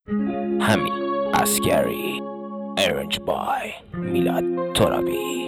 همین عسکری ارنج بای میلاد ترابی.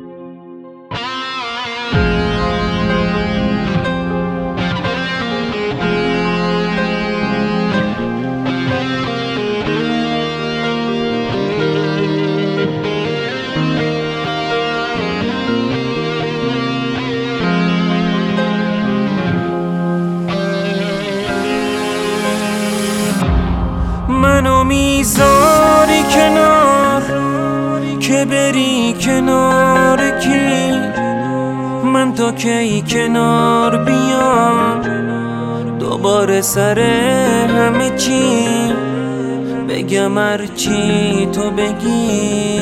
منو میذاری کنار که بری کنار کی؟ من تا کی کنار بیام دوباره سر همه چی بگم هرچی تو بگی؟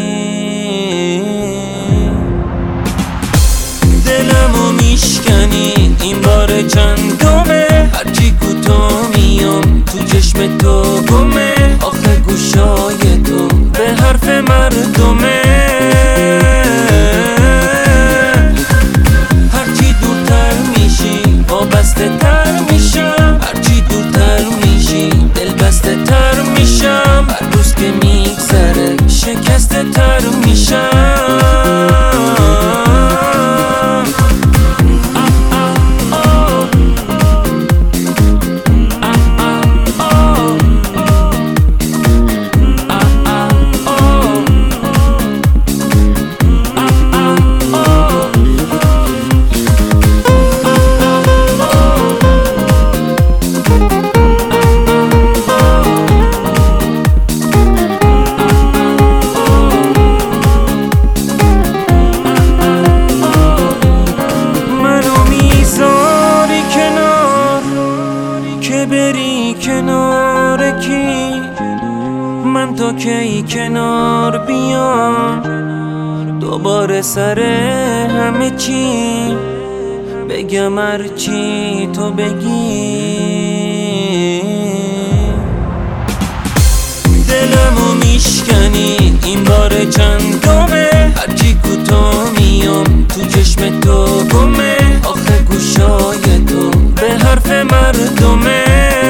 دلمو میشکنی این بار چندمه، هرچی کوتاه میام تو چشم تو گمه. آخه گوشای تو به حرف مردمه، هرچی دورتر میشی وابسته تر میشم، هرچی دورتر میشی دلبسته تر میشم، هر روز که میگذره شکسته تر میشم. بری کنار کی؟ من تا کی کنار بیام دوباره سر همه چی بگم هرچی تو بگی؟ دلمو میشکنی این بار چندمه، هرچی کوتاه میام تو چشم تو گمه. آخه گوشای تو به حرف مردمه،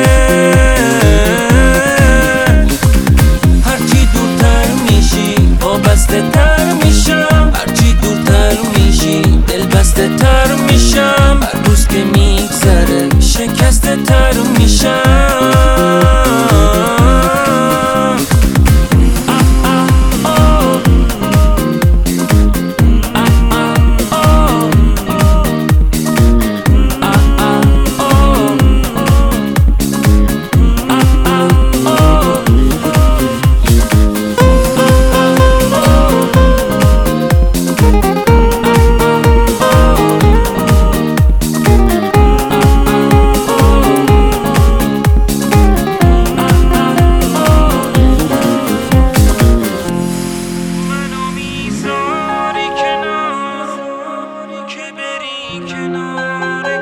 هرچی دورتر میشی وابسته تر میشم، هرچی دورتر میشی دلبسته تر میشم، هر روز که میگذره شکسته تر میشم. کنار